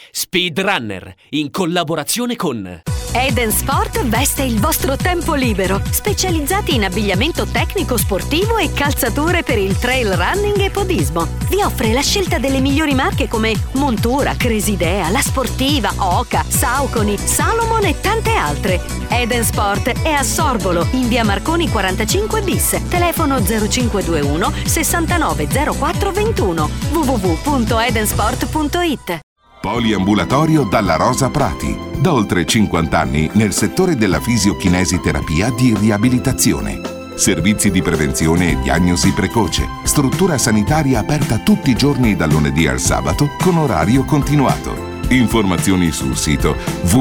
Speedrunner, in collaborazione con Eden Sport veste il vostro tempo libero, specializzati in abbigliamento tecnico sportivo e calzature per il trail running e podismo. Vi offre la scelta delle migliori marche come Montura, Cresidea, La Sportiva, Oca, Saucony, Salomon e tante altre. Eden Sport è a Sorbolo, in via Marconi 45 bis, telefono 0521 69 04 21, www.edensport.it. Poliambulatorio Dalla Rosa Prati. Da oltre 50 anni nel settore della fisiochinesiterapia di riabilitazione. Servizi di prevenzione e diagnosi precoce. Struttura sanitaria aperta tutti i giorni dal lunedì al sabato con orario continuato. Informazioni sul sito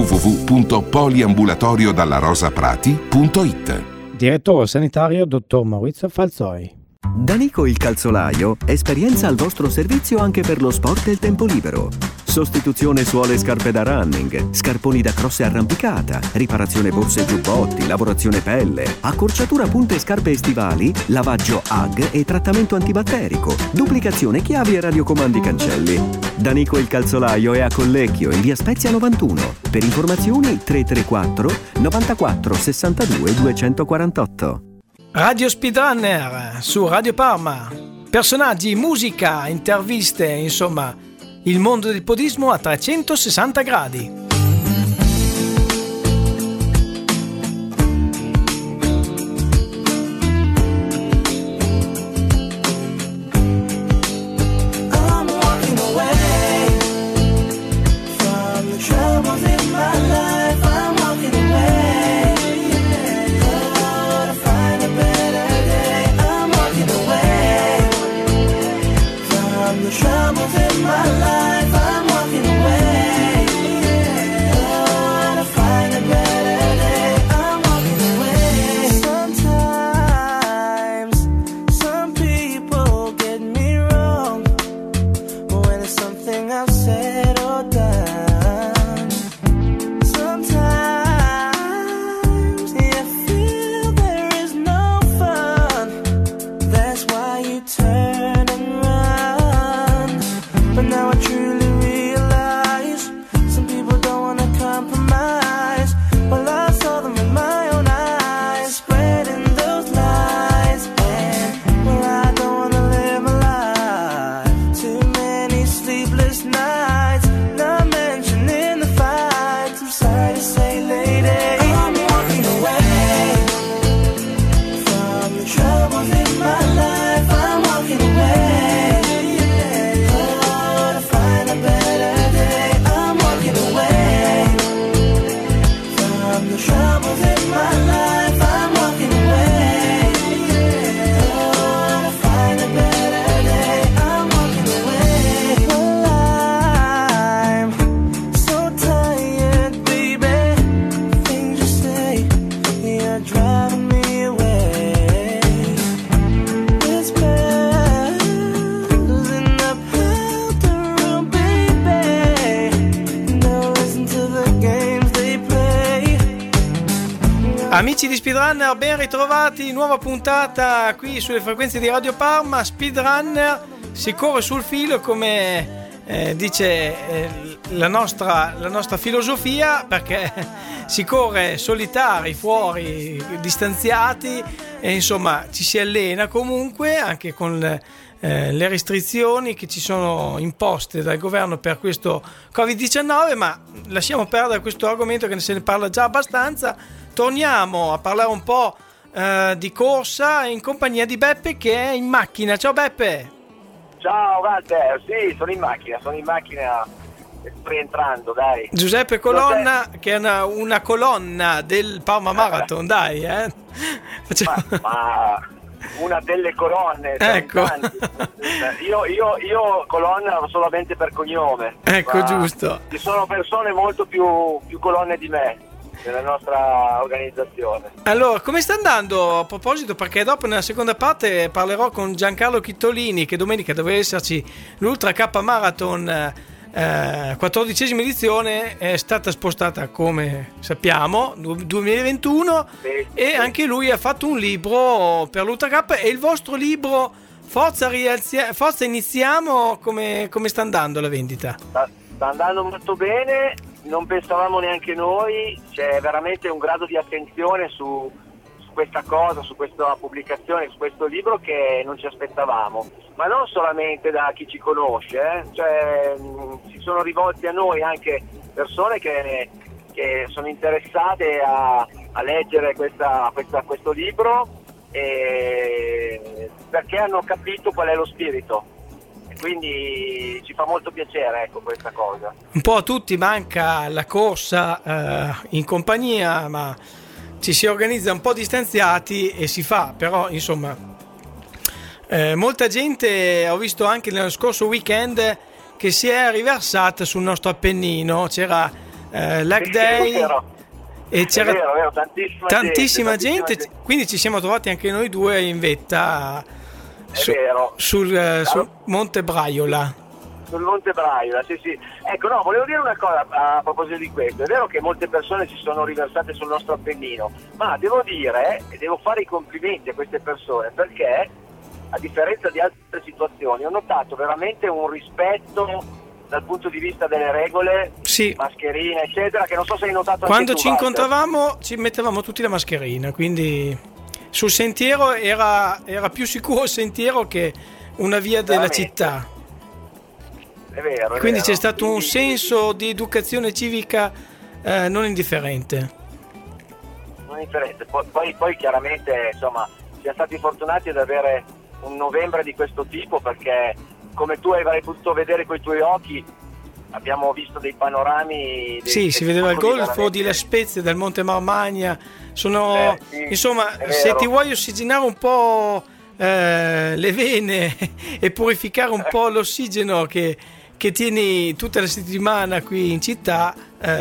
www.poliambulatoriodallarosaprati.it. Direttore sanitario dottor Maurizio Falzoi. Danico il calzolaio, esperienza al vostro servizio anche per lo sport e il tempo libero. Sostituzione suole e scarpe da running, scarponi da cross e arrampicata, riparazione borse e giubbotti, lavorazione pelle, accorciatura punte e scarpe e stivali, lavaggio AG e trattamento antibatterico, duplicazione chiavi e radiocomandi cancelli. Danico il calzolaio è a Collecchio in via Spezia 91. Per informazioni 334 94 62 248. Radio Speedrunner su Radio Parma. Personaggi, musica, interviste, insomma, il mondo del podismo a 360 gradi. Amici di Speedrunner, ben ritrovati, nuova puntata qui sulle frequenze di Radio Parma. Speedrunner si corre sul filo, come dice la nostra filosofia, perché si corre solitari, fuori, distanziati, e insomma ci si allena comunque anche con le restrizioni che ci sono imposte dal governo per questo Covid-19, ma lasciamo perdere questo argomento che se ne parla già abbastanza. Torniamo a parlare un po' di corsa in compagnia di Beppe, che è in macchina. Ciao Beppe. Ciao Walter, sì, sono in macchina, sto rientrando, dai. Giuseppe Colonna, che è una colonna del Parma Marathon, dai, ma una delle colonne, ecco. Io colonna solamente per cognome, ecco, giusto. Ci sono persone molto più colonne di me nella nostra organizzazione. Allora, come sta andando, a proposito, perché dopo nella seconda parte parlerò con Giancarlo Chittolini, che domenica doveva esserci l'Ultra K Marathon 14ª edizione, è stata spostata, come sappiamo, 2021, sì. E anche lui ha fatto un libro per l'Ultra K. E il vostro libro Forza Iniziamo, come sta andando la vendita? Sta sta andando molto bene, non pensavamo neanche noi, c'è veramente un grado di attenzione su questa cosa, su questa pubblicazione, su questo libro che non ci aspettavamo, ma non solamente da chi ci conosce, cioè si sono rivolti a noi anche persone che sono interessate a leggere questo libro, perché hanno capito qual è lo spirito, e quindi ci fa molto piacere, ecco, questa cosa. Un po' a tutti manca la corsa in compagnia, ma ci si organizza un po' distanziati e si fa, però insomma molta gente, ho visto anche nello scorso weekend, che si è riversata sul nostro Appennino, c'era Lag Day e c'era vero, tantissima gente, quindi ci siamo trovati anche noi due in vetta sul Monte Braiola. Sul Monte Braiola, sì. Ecco, no, volevo dire una cosa a proposito di questo. È vero che molte persone si sono riversate sul nostro Appennino, ma devo dire, e devo fare i complimenti a queste persone, perché a differenza di altre situazioni ho notato veramente un rispetto dal punto di vista delle regole, sì, mascherine, eccetera, che non so se hai notato quando anche tu, ci incontravamo ci mettevamo tutti la mascherina, quindi sul sentiero era più sicuro il sentiero che una via della città. È vero, quindi c'è stato un senso di educazione civica non indifferente. Poi chiaramente, insomma, siamo stati fortunati ad avere un novembre di questo tipo, perché come tu avrai potuto vedere coi tuoi occhi, abbiamo visto dei panorami. Sì, si vedeva il golfo di La Spezia, del Monte Marmagna. Insomma, se ti vuoi ossigenare un po' le vene e purificare un po' l'ossigeno che tieni tutta la settimana qui in città,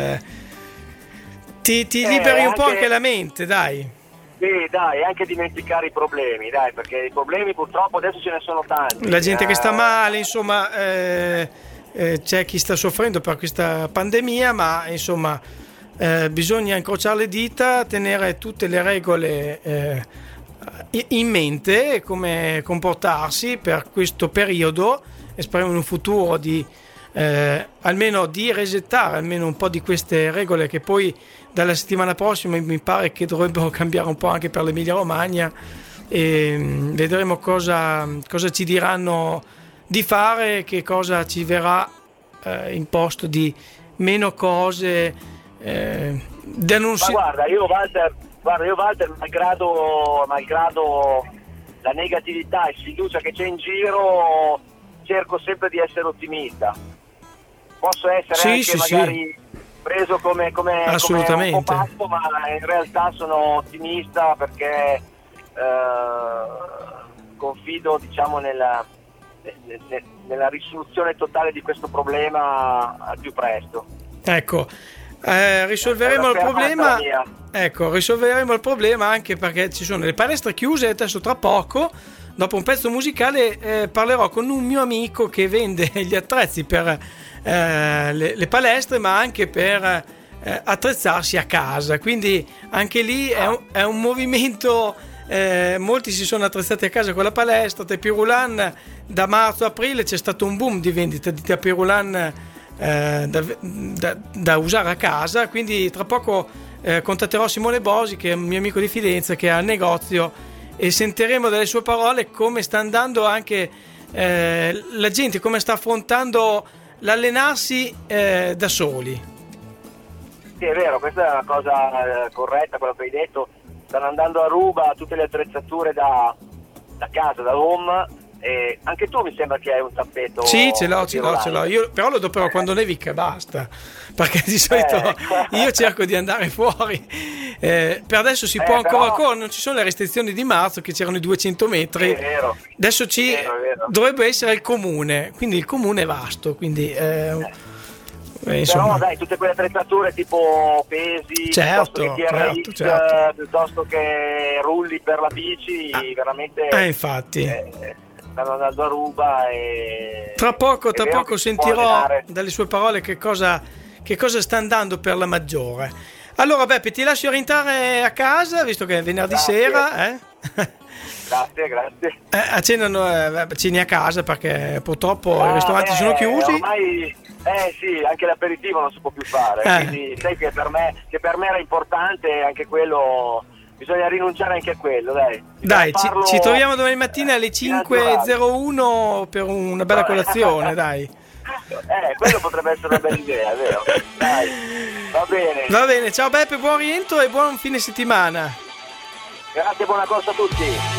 ti liberi un po' anche la mente, dai. Sì, dai, anche dimenticare i problemi, dai, perché i problemi purtroppo adesso ce ne sono tanti. La gente che sta male, insomma, c'è chi sta soffrendo per questa pandemia, ma insomma bisogna incrociare le dita, tenere tutte le regole in mente, come comportarsi per questo periodo, e speriamo in un futuro di almeno di resettare almeno un po' di queste regole, che poi dalla settimana prossima mi pare che dovrebbero cambiare un po' anche per l'Emilia Romagna, e vedremo cosa ci diranno di fare, che cosa ci verrà imposto di meno cose da non. Ma guarda, io Walter, malgrado la negatività e sfiducia che c'è in giro, cerco sempre di essere ottimista. Posso essere magari preso come assolutamente un po' pazzo, ma in realtà sono ottimista, perché confido, diciamo, nella risoluzione totale di questo problema al più presto. Ecco, risolveremo il problema. Ecco, risolveremo il problema anche perché ci sono le palestre chiuse. Adesso tra poco, dopo un pezzo musicale, parlerò con un mio amico che vende gli attrezzi per le palestre, ma anche per attrezzarsi a casa. Quindi anche lì è un movimento. Molti si sono attrezzati a casa con la palestra. Tapis roulant, da marzo-aprile c'è stato un boom di vendita di tapis roulant da usare a casa. Quindi tra poco contatterò Simone Bosi, che è un mio amico di Fidenza, che ha il negozio, e sentiremo dalle sue parole come sta andando anche la gente, come sta affrontando l'allenarsi da soli. Sì, è vero, questa è una cosa corretta, quello che hai detto. Stanno andando a ruba tutte le attrezzature da casa, da home, e anche tu mi sembra che hai un tappeto. Sì, ce l'ho. Io però lo do quando nevica e basta, perché di solito io cerco di andare fuori. Per adesso si può ancora, non ci sono le restrizioni di marzo, che c'erano i 200 metri. È vero. Adesso dovrebbe essere il comune, quindi il comune è vasto, quindi però dai, tutte quelle attrezzature tipo pesi, certo. piuttosto che rulli per la bici, veramente infatti stanno andando a ruba, e tra poco sentirò dalle sue parole che cosa sta andando per la maggiore. Allora Beppe, ti lascio rientrare a casa, visto che è venerdì sera. Grazie. A cena ceni a casa, perché purtroppo i ristoranti sono chiusi. Sì, anche l'aperitivo non si può più fare, quindi sai che per me era importante anche quello, bisogna rinunciare anche a quello, dai. Ci troviamo domani mattina alle 5:01 per una bella colazione, dai. Quello potrebbe essere una bella idea, è vero? Dai, va bene. Va bene, ciao Beppe, buon rientro e buon fine settimana. Grazie, buona corsa a tutti.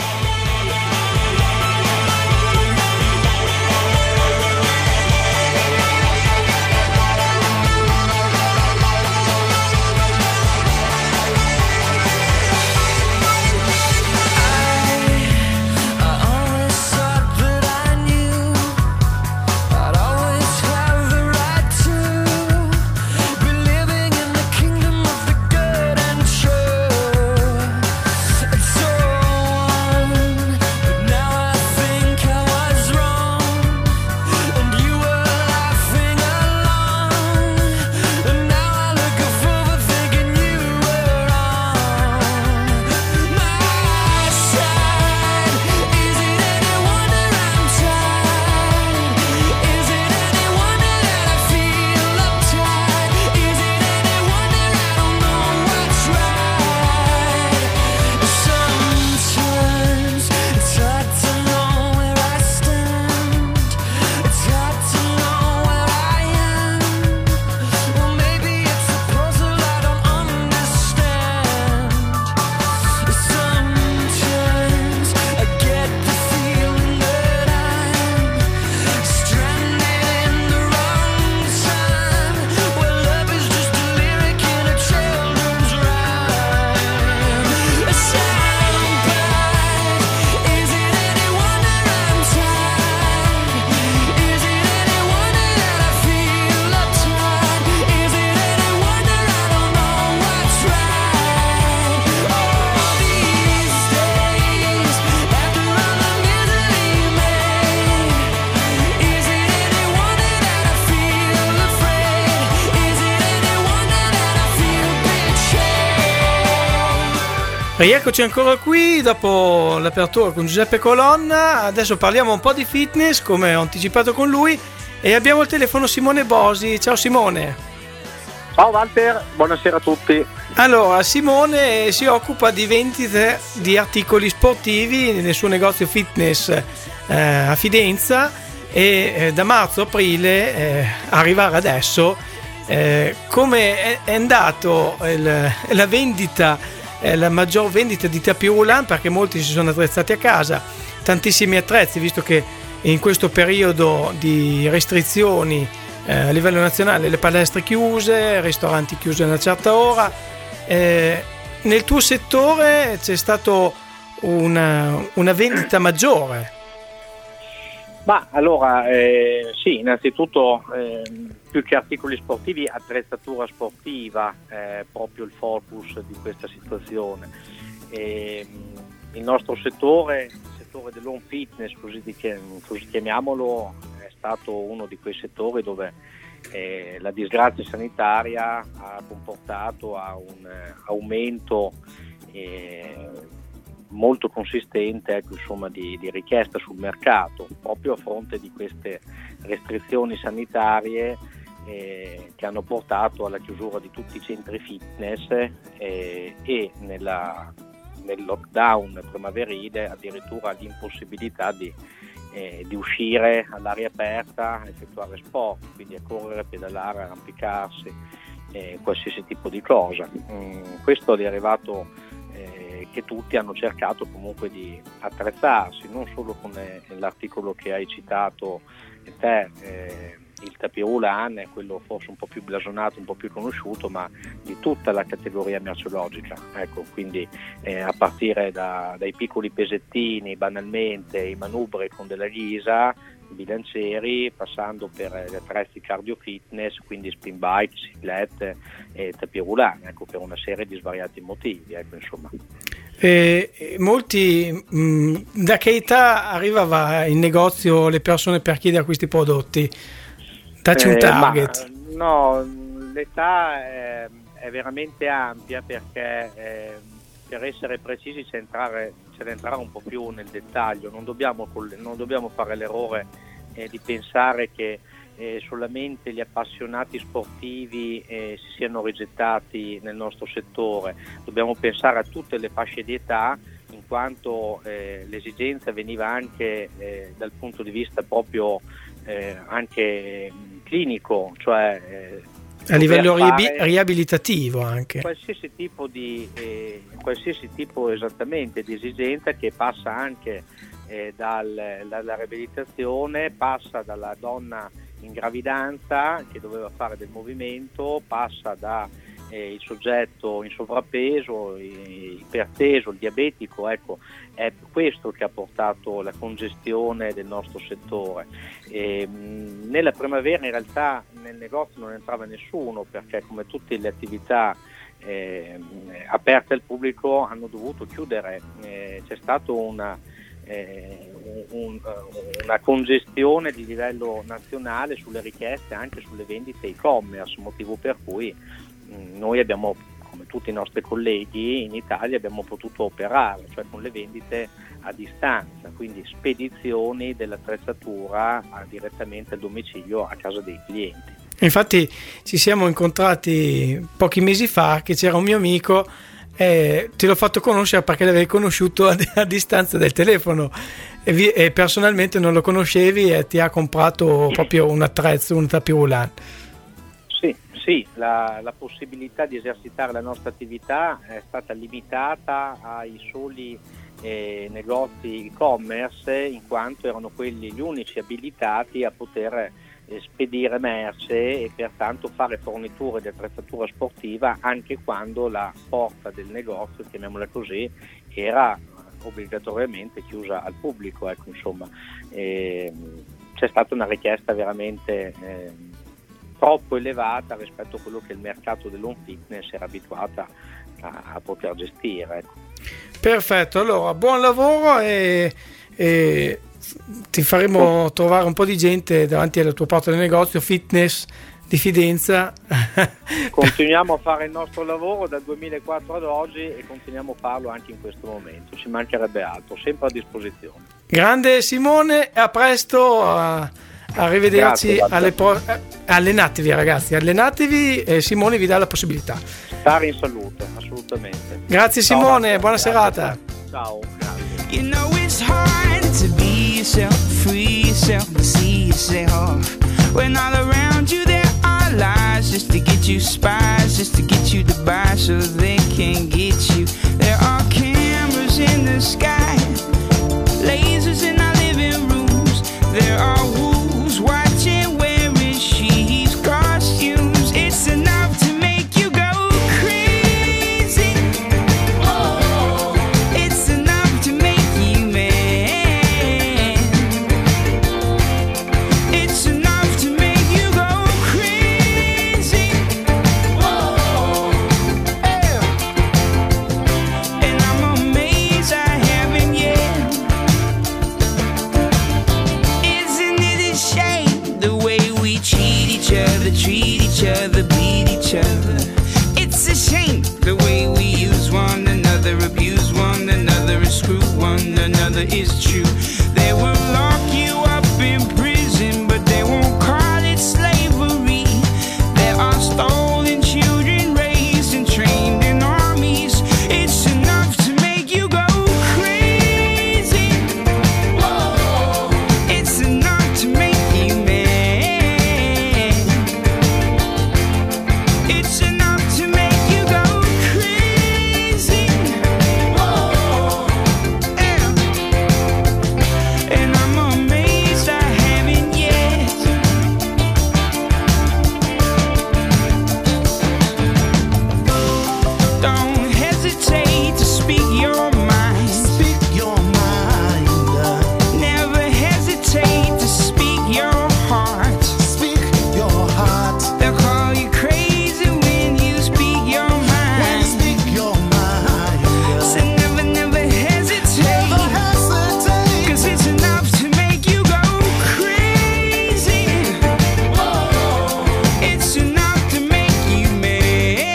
Rieccoci ancora qui dopo l'apertura con Giuseppe Colonna. Adesso parliamo un po' di fitness, come ho anticipato con lui, e abbiamo al telefono Simone Bosi. Ciao Simone. Ciao Walter, buonasera a tutti. Allora, Simone si occupa di vendite di articoli sportivi nel suo negozio fitness a Fidenza e da marzo-aprile arrivare adesso, come è andato la vendita, la maggior vendita di tapis roulant, perché molti si sono attrezzati a casa, tantissimi attrezzi, visto che in questo periodo di restrizioni a livello nazionale le palestre chiuse, ristoranti chiusi a una certa ora. Nel tuo settore c'è stato una vendita maggiore? Ma allora sì, innanzitutto più che articoli sportivi, attrezzatura sportiva è proprio il focus di questa situazione. Il nostro settore, il settore dell'home fitness, così chiamiamolo, è stato uno di quei settori dove la disgrazia sanitaria ha comportato a un aumento molto consistente, insomma, di richiesta sul mercato, proprio a fronte di queste restrizioni sanitarie che hanno portato alla chiusura di tutti i centri fitness e nel lockdown primaverile addirittura all'impossibilità di uscire all'aria aperta, effettuare sport, quindi a correre, pedalare, arrampicarsi, qualsiasi tipo di cosa. Questo è arrivato che tutti hanno cercato comunque di attrezzarsi, non solo con l'articolo che hai citato te, il tapis roulant, quello forse un po' più blasonato, un po' più conosciuto, ma di tutta la categoria merceologica, ecco, quindi a partire dai piccoli pesettini, banalmente i manubri con della ghisa, i bilancieri, passando per gli attrezzi cardio fitness, quindi spin bike, ciclette e tapis roulant, ecco, per una serie di svariati motivi, ecco, insomma. Molti, da che età arrivava in negozio le persone per chiedere questi prodotti? Dacci un target. No, l'età è veramente ampia, perché per essere precisi c'è da entrare un po' più nel dettaglio. Non dobbiamo fare l'errore di pensare che solamente gli appassionati sportivi si siano rigettati nel nostro settore. Dobbiamo pensare a tutte le fasce di età, in quanto l'esigenza veniva anche dal punto di vista proprio anche clinico, cioè a livello riabilitativo anche. Qualsiasi tipo esattamente di esigenza, che passa anche dalla riabilitazione, passa dalla donna in gravidanza che doveva fare del movimento, passa da il soggetto in sovrappeso, iperteso, il diabetico. Ecco, è questo che ha portato la congestione del nostro settore. Nella primavera in realtà nel negozio non entrava nessuno, perché come tutte le attività aperte al pubblico hanno dovuto chiudere. C'è stato una congestione di livello nazionale sulle richieste, anche sulle vendite e-commerce, motivo per cui noi abbiamo, come tutti i nostri colleghi in Italia, abbiamo potuto operare, cioè con le vendite a distanza, quindi spedizioni dell'attrezzatura direttamente al domicilio, a casa dei clienti. Infatti ci siamo incontrati pochi mesi fa, che c'era un mio amico, te l'ho fatto conoscere perché l'avevi conosciuto a distanza del telefono e personalmente non lo conoscevi e ti ha comprato proprio un attrezzo, un tapis roulant. Sì, la possibilità di esercitare la nostra attività è stata limitata ai soli negozi e-commerce, in quanto erano quelli gli unici abilitati a poter spedire merce e pertanto fare forniture di attrezzatura sportiva anche quando la porta del negozio, chiamiamola così, era obbligatoriamente chiusa al pubblico. Ecco, insomma, c'è stata una richiesta veramente troppo elevata rispetto a quello che il mercato dell'home fitness era abituata a poter gestire. Ecco. Perfetto, allora buon lavoro e ti faremo trovare un po' di gente davanti alla tua porta del negozio fitness di Fidenza. Continuiamo a fare il nostro lavoro dal 2004 ad oggi e continuiamo a farlo anche in questo momento, ci mancherebbe altro, sempre a disposizione. Grande Simone, a presto, arrivederci. Allenatevi ragazzi, allenatevi, Simone vi dà la possibilità. Stare in salute, assolutamente. Grazie Simone, ciao, buona serata. Ciao, grazie. You know it's hard to be yourself, free yourself, to see yourself. When all around you there are lies, just to get you spies, just to get you to buy so they can get you. There are cameras in the sky, lasers in our living rooms. There are wolves watching wearing sheep's costumes. It's enough to make you go crazy. Oh, it's enough to make you mad. It's enough to make you go crazy. Oh, yeah. And I'm amazed I haven't yet. Isn't it a shame the way we treat each other, beat each other? It's a shame the way we use one another, abuse one another, and screw one another. Is true. They will lock you up in prison, but they won't call it slavery. There are stolen children raised and trained in armies. It's enough to make you go crazy. Whoa. It's enough to make you mad. It's enough to make you go crazy. Whoa. Yeah. And I'm amazed I haven't yet. Don't hesitate to speak your mind. Speak your mind. Never hesitate to speak your heart. Speak your heart. They'll call you crazy when you speak your mind. When you speak your mind. So never hesitate. Never hesitate. 'Cause it's enough to make you go crazy. Whoa. It's enough to make you mad.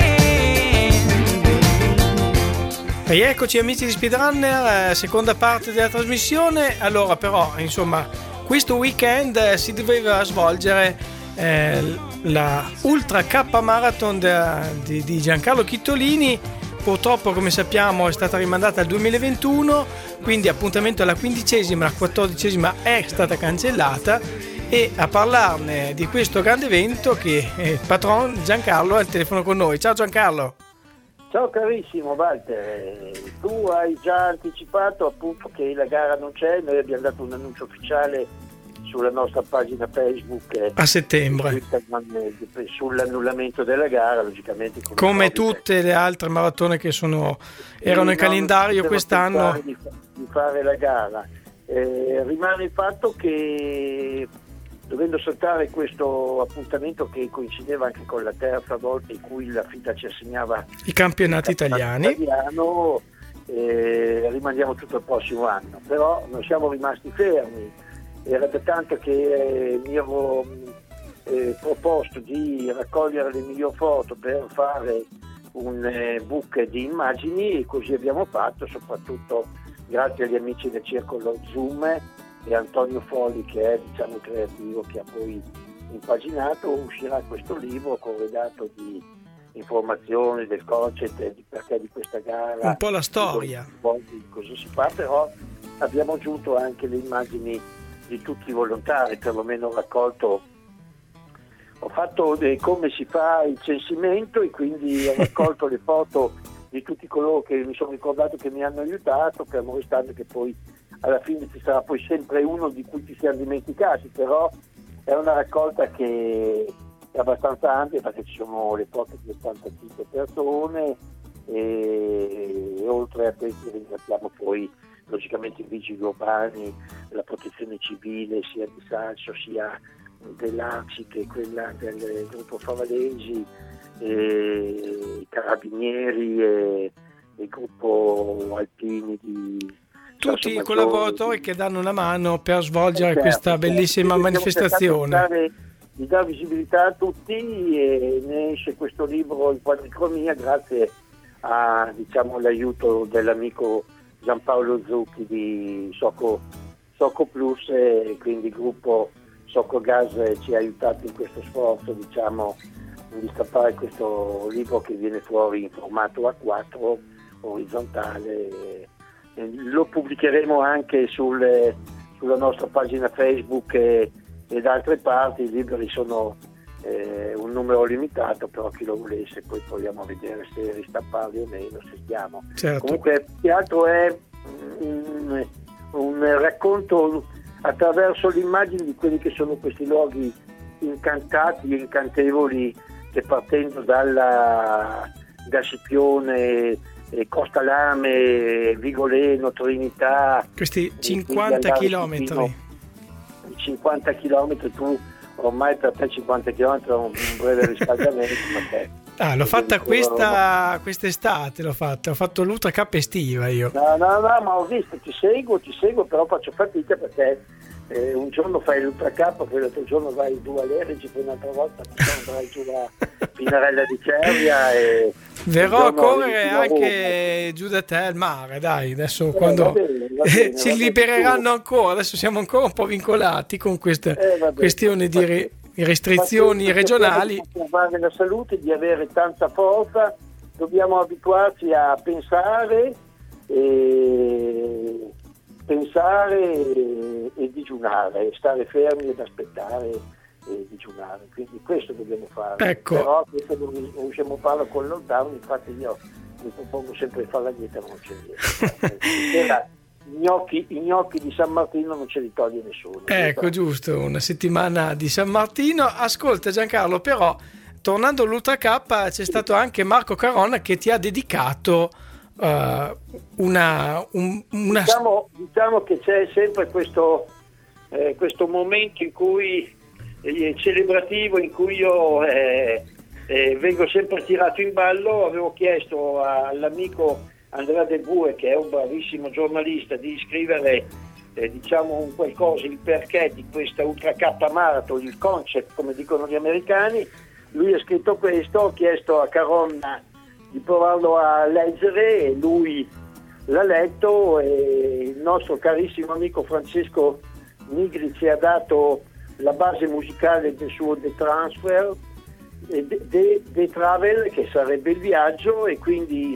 E eccoci amici di Speedrunner, seconda parte della trasmissione. Allora però insomma questo weekend si doveva svolgere la Ultra K Marathon di Giancarlo Chittolini. Purtroppo, come sappiamo, è stata rimandata al 2021, quindi appuntamento alla 15ª, la 14ª è stata cancellata, e a parlarne di questo grande evento che il patron Giancarlo è al telefono con noi. Ciao Giancarlo. Ciao carissimo Walter, tu hai già anticipato appunto che la gara non c'è, noi abbiamo dato un annuncio ufficiale sulla nostra pagina Facebook a settembre sull'annullamento della gara, logicamente come tutte le altre maratone che erano in calendario quest'anno di fare la gara. Rimane il fatto che, dovendo saltare questo appuntamento che coincideva anche con la terza volta in cui la FIDA ci assegnava i campionati italiani, rimandiamo tutto il prossimo anno, però non siamo rimasti fermi. Era da tanto che mi avevo proposto di raccogliere le migliori foto per fare un book di immagini, e così abbiamo fatto, soprattutto grazie agli amici del circolo Zoom e Antonio Folli, che è il creativo che ha poi impaginato. Uscirà questo libro corredato di informazioni del concept e di perché di questa gara, un po' la storia, di cosa si fa, però abbiamo aggiunto anche le immagini di tutti i volontari, perlomeno ho fatto come si fa il censimento, e quindi ho raccolto le foto di tutti coloro che mi sono ricordato che mi hanno aiutato, fermo restando che poi alla fine ci sarà poi sempre uno di cui ci siamo dimenticati, però è una raccolta che è abbastanza ampia, perché ci sono le foto di 85 persone, e oltre a questi ringraziamo poi logicamente i vigili urbani, la protezione civile sia di Salso sia dell'ACI che quella del gruppo Favalesi, i carabinieri e il gruppo Alpini di tutti i collaboratori che danno una mano per svolgere questa bellissima manifestazione. Di dare visibilità a tutti, e ne esce questo libro in quadricromia grazie a l'aiuto dell'amico Giampaolo Zucchi di Soco Plus, e quindi il gruppo Soco Gas ci ha aiutato in questo sforzo di stampare questo libro, che viene fuori in formato A4 orizzontale. Lo pubblicheremo anche sulla nostra pagina Facebook e da altre parti. I libri sono un numero limitato, però chi lo volesse poi proviamo a vedere se ristamparli o meno, se stiamo. Certo. Comunque che altro è un racconto attraverso l'immagine di quelli che sono questi luoghi incantati e incantevoli, che partendo da Scipione, Costa Lame, Vigoleno, Trinità, questi 50 chilometri, 50 chilometri, tu ormai per te 50 km è un breve riscaldamento. L'ho fatta quest'estate, ho fatto l'Ultra K estiva io. No, ma ho visto, ti seguo, però faccio fatica, perché un giorno fai l'Ultra K, poi l'altro giorno vai giù a Lerigi, poi un'altra volta vai giù a Pinarella di Cervia, e verrò a correre anche giù da te al mare, dai, adesso quando va bene, ci libereranno ancora, adesso siamo ancora un po' vincolati con queste questioni di restrizioni regionali. Per conservare la salute, di avere tanta forza, dobbiamo abituarci a pensare e digiunare, stare fermi ed aspettare e digiunare, quindi questo dobbiamo fare. Ecco. Però questo non riusciamo a farlo con il lockdown, infatti io mi propongo sempre di fare la dieta, ma non c'è niente. I gnocchi di San Martino non ce li toglie nessuno. Ecco, giusto, una settimana di San Martino. Ascolta Giancarlo, però tornando all'Ultra K, c'è stato anche Marco Caronna che ti ha dedicato una... Diciamo che c'è sempre questo momento in cui celebrativo, in cui io vengo sempre tirato in ballo. Avevo chiesto all'amico Andrea Del Bue, che è un bravissimo giornalista, di scrivere un qualcosa, il perché di questa Ultra K Marathon, il concept come dicono gli americani. Lui ha scritto questo, ho chiesto a Caronna di provarlo a leggere, e lui l'ha letto, e il nostro carissimo amico Francesco Nigri ci ha dato la base musicale del suo The Transfer, The Travel, che sarebbe il viaggio, e quindi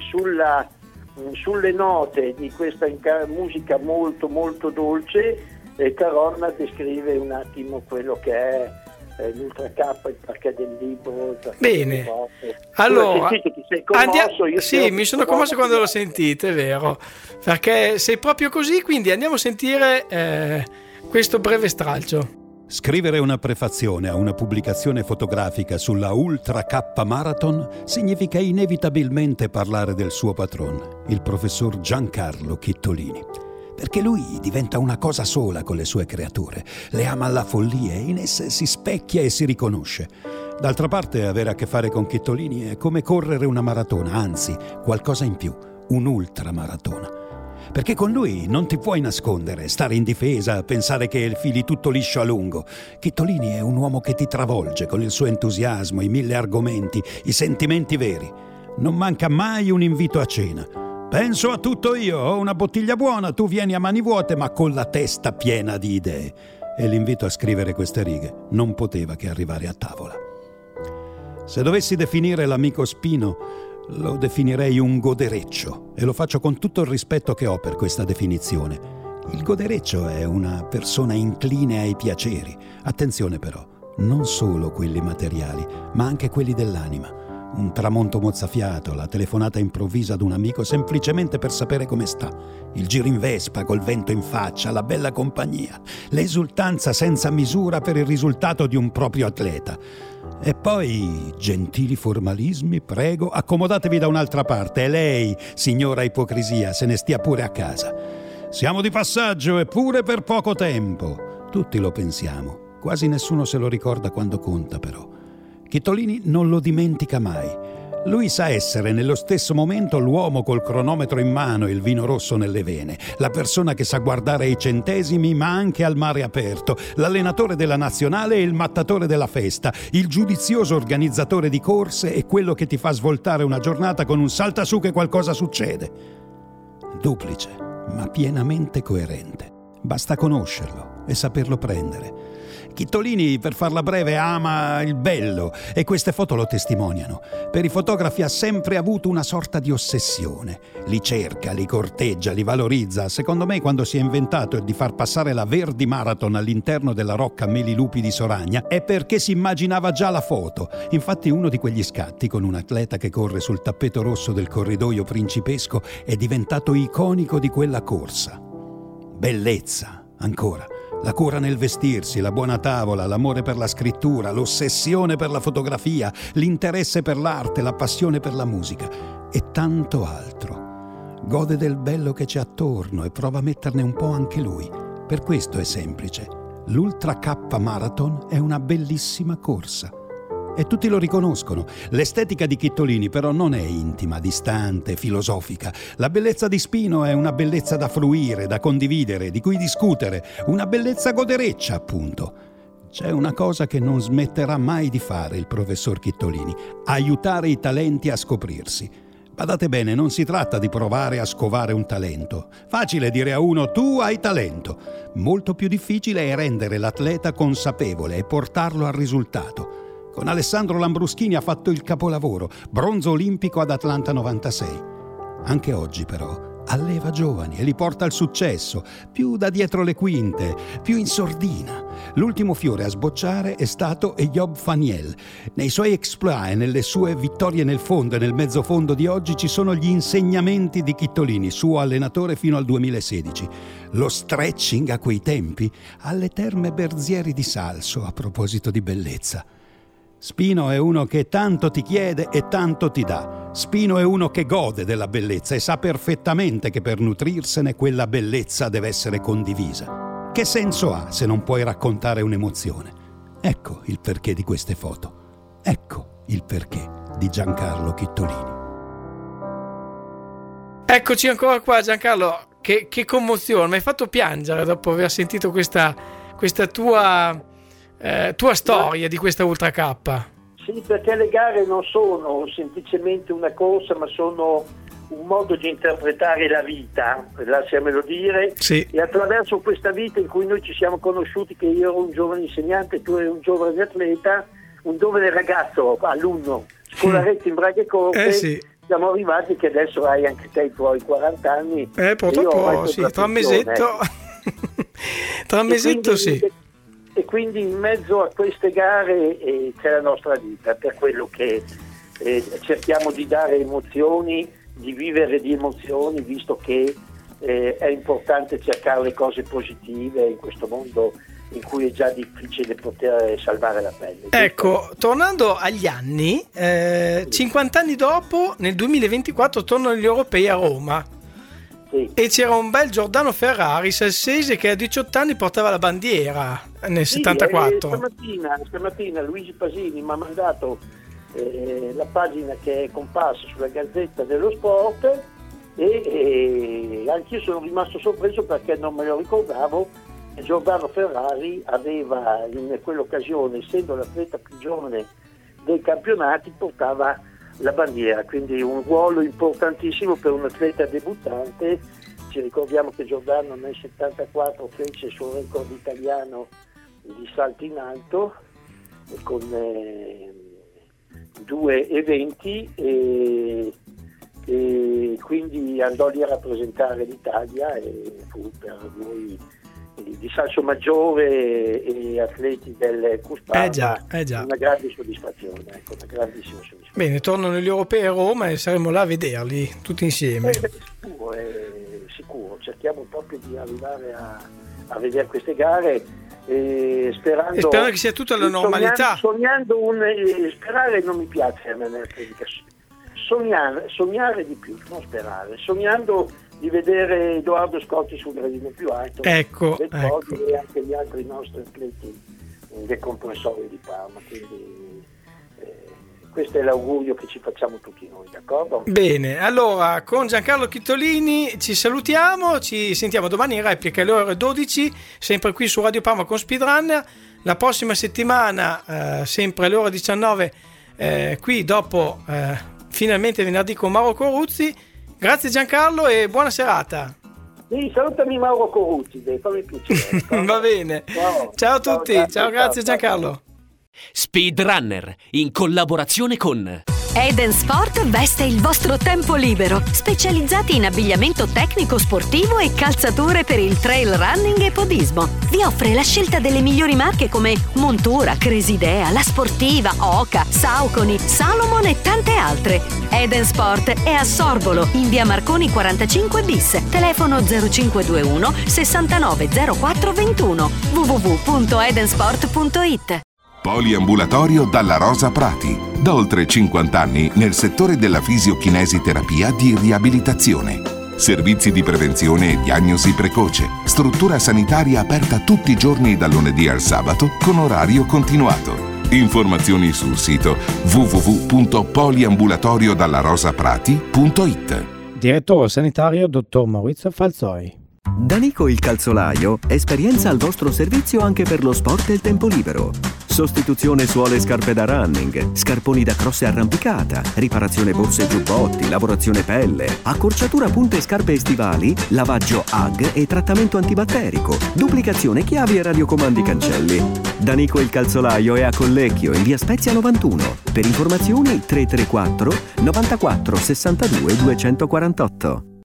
sulle note di questa musica molto molto dolce Caronna descrive un attimo quello che è l'Ultra K, il perché del libro. Bene, allora sì, mi sono commosso quando l'ho sentito, è vero, perché sei proprio così, quindi andiamo a sentire questo breve stralcio. Scrivere una prefazione a una pubblicazione fotografica sulla Ultra K Marathon significa inevitabilmente parlare del suo patron, il professor Giancarlo Chittolini. Perché lui diventa una cosa sola con le sue creature, le ama alla follia e in esse si specchia e si riconosce. D'altra parte, avere a che fare con Chittolini è come correre una maratona, anzi, qualcosa in più, un'ultramaratona. Perché con lui non ti puoi nascondere, stare in difesa, pensare che fili tutto liscio a lungo. Chittolini è un uomo che ti travolge con il suo entusiasmo, i 1000 argomenti, i sentimenti veri. Non manca mai un invito a cena. Penso a tutto io, ho una bottiglia buona, tu vieni a mani vuote ma con la testa piena di idee. E l'invito a scrivere queste righe non poteva che arrivare a tavola. Se dovessi definire l'amico Spino, lo definirei un godereccio, e lo faccio con tutto il rispetto che ho per questa definizione. Il godereccio è una persona incline ai piaceri. Attenzione però, non solo quelli materiali, ma anche quelli dell'anima. Un tramonto mozzafiato, la telefonata improvvisa ad un amico semplicemente per sapere come sta, il giro in Vespa col vento in faccia, la bella compagnia, l'esultanza senza misura per il risultato di un proprio atleta. E poi, gentili formalismi, prego, accomodatevi da un'altra parte e lei, signora ipocrisia, se ne stia pure a casa. Siamo di passaggio eppure per poco tempo. Tutti lo pensiamo, quasi nessuno se lo ricorda quando conta però. Chittolini non lo dimentica mai. Lui sa essere nello stesso momento l'uomo col cronometro in mano e il vino rosso nelle vene, la persona che sa guardare ai centesimi ma anche al mare aperto, l'allenatore della nazionale e il mattatore della festa, il giudizioso organizzatore di corse e quello che ti fa svoltare una giornata con un salta su che qualcosa succede. Duplice, ma pienamente coerente. Basta conoscerlo e saperlo prendere. Chittolini, per farla breve, ama il bello e queste foto lo testimoniano. Per i fotografi ha sempre avuto una sorta di ossessione. Li cerca, li corteggia, li valorizza. Secondo me, quando si è inventato di far passare la Verdi Marathon all'interno della Rocca Melilupi di Soragna è perché si immaginava già la foto. Infatti uno di quegli scatti con un atleta che corre sul tappeto rosso del corridoio principesco è diventato iconico di quella corsa. Bellezza, ancora. La cura nel vestirsi, la buona tavola, l'amore per la scrittura, l'ossessione per la fotografia, l'interesse per l'arte, la passione per la musica e tanto altro. Gode del bello che c'è attorno e prova a metterne un po' anche lui. Per questo è semplice. L'Ultra K Marathon è una bellissima corsa. E tutti lo riconoscono. L'estetica di Chittolini però non è intima, distante, filosofica. La bellezza di Spino è una bellezza da fruire, da condividere, di cui discutere. Una bellezza godereccia, appunto. C'è una cosa che non smetterà mai di fare il professor Chittolini: aiutare i talenti a scoprirsi. Badate bene, non si tratta di provare a scovare un talento. Facile dire a uno tu hai talento. Molto più difficile è rendere l'atleta consapevole e portarlo al risultato. Con Alessandro Lambruschini ha fatto il capolavoro, bronzo olimpico ad Atlanta 96. Anche oggi però alleva giovani e li porta al successo, più da dietro le quinte, più in sordina. L'ultimo fiore a sbocciare è stato Eyob Faniel. Nei suoi exploit e nelle sue vittorie nel fondo e nel mezzofondo di oggi ci sono gli insegnamenti di Chittolini, suo allenatore fino al 2016. Lo stretching a quei tempi alle Terme Berzieri di Salso, a proposito di bellezza. Spino è uno che tanto ti chiede e tanto ti dà. Spino è uno che gode della bellezza e sa perfettamente che per nutrirsene quella bellezza deve essere condivisa. Che senso ha se non puoi raccontare un'emozione? Ecco il perché di queste foto. Ecco il perché di Giancarlo Chittolini. Eccoci ancora qua, Giancarlo. Che commozione, mi hai fatto piangere dopo aver sentito questa tua storia di questa Ultra K. Sì, perché le gare non sono semplicemente una corsa, ma sono un modo di interpretare la vita, lasciamelo dire, sì. E attraverso questa vita in cui noi ci siamo conosciuti, che io ero un giovane insegnante, tu eri un giovane atleta, un giovane ragazzo, alunno, scolaretto in braghe corte, sì. Siamo arrivati che adesso hai anche te i tuoi 40 anni. Purtroppo sì, tra un mesetto. Tra un mesetto sì. E quindi in mezzo a queste gare c'è la nostra vita, per quello che cerchiamo di dare emozioni, di vivere di emozioni, visto che è importante cercare le cose positive in questo mondo in cui è già difficile poter salvare la pelle. Ecco, tornando agli anni, 50 anni dopo, nel 2024 tornano gli europei a Roma. Sì. E c'era un bel Giordano Ferrari salsese che a 18 anni portava la bandiera nel 74. Stamattina Luigi Pasini mi ha mandato la pagina che è comparsa sulla Gazzetta dello Sport e anch'io sono rimasto sorpreso perché non me lo ricordavo. Giordano Ferrari aveva in quell'occasione, essendo l'atleta più giovane dei campionati, portava la bandiera, quindi un ruolo importantissimo per un atleta debuttante. Ci ricordiamo che Giordano nel 74 fece il suo record italiano di salto in alto con 2 eventi e quindi andò lì a rappresentare l'Italia e fu per noi di Salso Maggiore e atleti del Cusparma una grande soddisfazione, una grandissima soddisfazione. Bene, tornano gli europei a Roma e saremo là a vederli tutti insieme. Sicuro, cerchiamo proprio di arrivare a vedere queste gare sperando che sia tutta la normalità. Sperare non mi piace a me nella critica, sognare di più, non sperare, sognando di vedere Edoardo Scotti sul gradino più alto, ecco. E anche gli altri nostri atleti del comprensorio di Parma, quindi questo è l'augurio che ci facciamo tutti noi, d'accordo? Bene, allora con Giancarlo Chittolini ci salutiamo, ci sentiamo domani in replica alle ore 12, sempre qui su Radio Parma con Speedrunner. La prossima settimana sempre alle ore 19 qui dopo finalmente venerdì con Mauro Coruzzi. Grazie Giancarlo e buona serata. Sì, salutami Mauro Coruzzi, fammi piacere. Va bene. Ciao a tutti, ciao, grazie Giancarlo. Speedrunner in collaborazione con Eden Sport veste il vostro tempo libero, specializzati in abbigliamento tecnico sportivo e calzature per il trail running e podismo. Vi offre la scelta delle migliori marche come Montura, Cresidea, La Sportiva, Oca, Saucony, Salomon e tante altre. Eden Sport è a Sorbolo, in via Marconi 45 bis, telefono 0521 69 04 21, www.edensport.it. Poliambulatorio dalla Rosa Prati. Da oltre 50 anni nel settore della fisiochinesiterapia di riabilitazione. Servizi di prevenzione e diagnosi precoce. Struttura sanitaria aperta tutti i giorni dal lunedì al sabato con orario continuato. Informazioni sul sito www.poliambulatoriodallarosaprati.it. Direttore sanitario dottor Maurizio Falzoi. Danico il calzolaio, esperienza al vostro servizio anche per lo sport e il tempo libero. Sostituzione suole e scarpe da running, scarponi da cross e arrampicata, riparazione borse e giubbotti, lavorazione pelle, accorciatura punte e scarpe e stivali, lavaggio AG e trattamento antibatterico, duplicazione chiavi e radiocomandi cancelli. Danico il calzolaio è a Collecchio in via Spezia 91. Per informazioni 334 94 62 248.